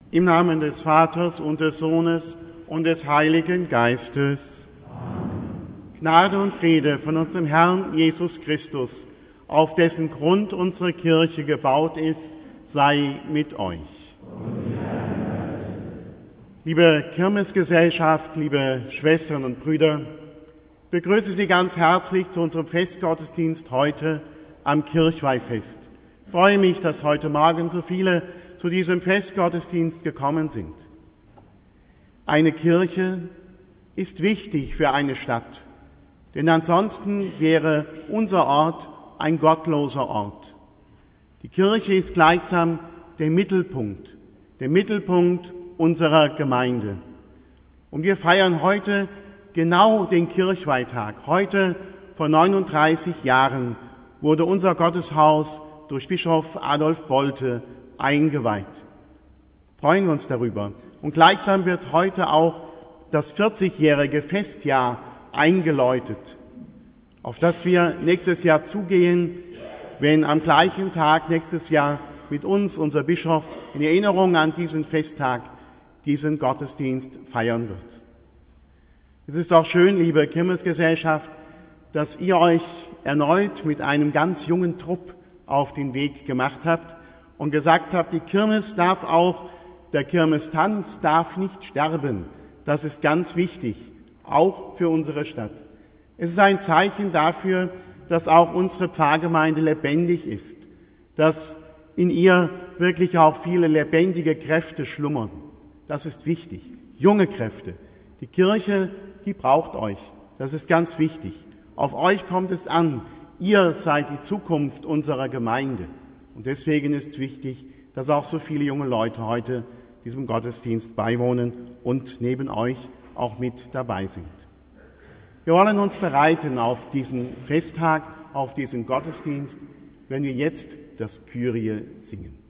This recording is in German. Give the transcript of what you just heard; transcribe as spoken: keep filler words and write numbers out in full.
Im Namen des Vaters und des Sohnes und des Heiligen Geistes. Amen. Gnade und Friede von unserem Herrn Jesus Christus, auf dessen Grund unsere Kirche gebaut ist, sei mit euch. Liebe Kirmesgesellschaft, liebe Schwestern und Brüder, ich begrüße Sie ganz herzlich zu unserem Festgottesdienst heute am Kirchweihfest. Ich freue mich, dass heute Morgen so viele zu diesem Festgottesdienst gekommen sind. Eine Kirche ist wichtig für eine Stadt, denn ansonsten wäre unser Ort ein gottloser Ort. Die Kirche ist gleichsam der Mittelpunkt, der Mittelpunkt unserer Gemeinde. Und wir feiern heute genau den Kirchweihtag. Heute vor neununddreißig Jahren wurde unser Gotteshaus durch Bischof Adolf Bolte eingeweiht. Freuen wir uns darüber. Und gleichsam wird heute auch das vierzigjährige Festjahr eingeläutet, auf das wir nächstes Jahr zugehen, wenn am gleichen Tag nächstes Jahr mit uns unser Bischof in Erinnerung an diesen Festtag diesen Gottesdienst feiern wird. Es ist auch schön, liebe Kirmesgesellschaft, dass ihr euch erneut mit einem ganz jungen Trupp auf den Weg gemacht habt und gesagt habt, die Kirmes darf auch, der Kirmestanz darf nicht sterben. Das ist ganz wichtig, auch für unsere Stadt. Es ist ein Zeichen dafür, dass auch unsere Pfarrgemeinde lebendig ist, dass in ihr wirklich auch viele lebendige Kräfte schlummern. Das ist wichtig. Junge Kräfte. Die Kirche, die braucht euch. Das ist ganz wichtig. Auf euch kommt es an. Ihr seid die Zukunft unserer Gemeinde. Und deswegen ist es wichtig, dass auch so viele junge Leute heute diesem Gottesdienst beiwohnen und neben euch auch mit dabei sind. Wir wollen uns bereiten auf diesen Festtag, auf diesen Gottesdienst, wenn wir jetzt das Kyrie singen.